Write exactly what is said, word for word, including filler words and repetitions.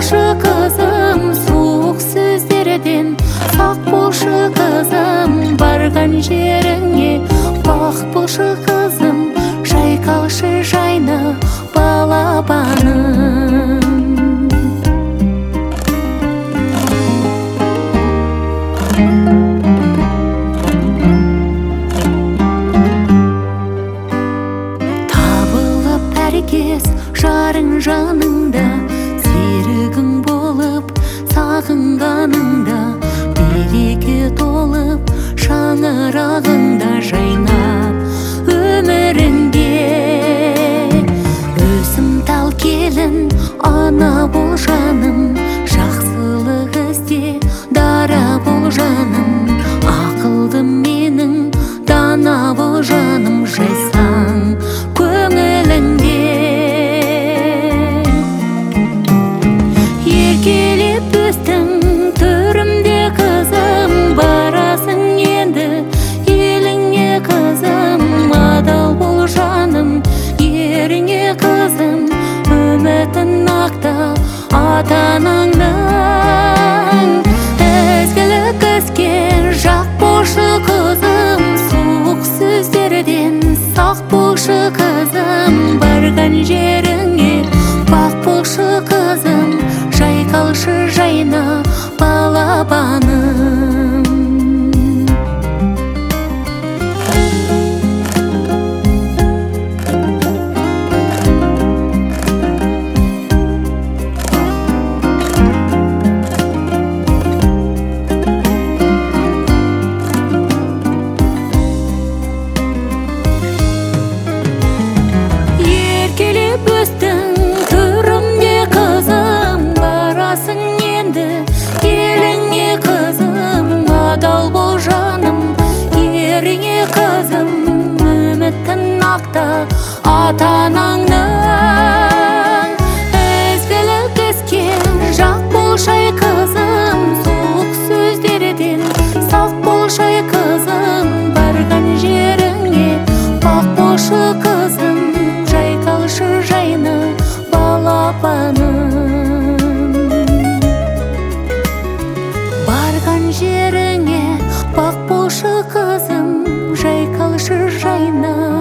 болшы қызым, суық сөздерден сақ болшы қызым, барған жеріңе бақ болшы қызым, жайқалшы жайна балапаным. Табылып әркез жарың жаныңда, серігің болып сағынғаныңда, береке толып шаңырағыңда жайнап өміріңде. Өсім тал келін ана бол жаным, жақсылық ізде дара бол жаным, ақылды менің дана бол жаным, жайсаң көңіліңде. Еркелеп өстің төрімде қызым, барасың енді еліңе қызым, адал бол жаным еріңе қызым, үмітін ақта ата-анаңның. Ізгілік іске жақ болшы қызым, суық сөздерден сақ болшы қызым, барған жеріңе бақ болшы қызым, жайқалшы жайна балапаным. Еркелеп өстің төрімде қызым, барасың енді еліңе қызым, адал бол жаным еріңе қызым, үмітін ақта ата-анаңның. Ізгілік іске жақ болшы қызым, суық сөздерден сақ болшы қызым, барған жеріңе бақ болшы қызым, жайқалшы жайна балапаным. Барған жеріңе бақ болшы қызым, жайқалшы жайна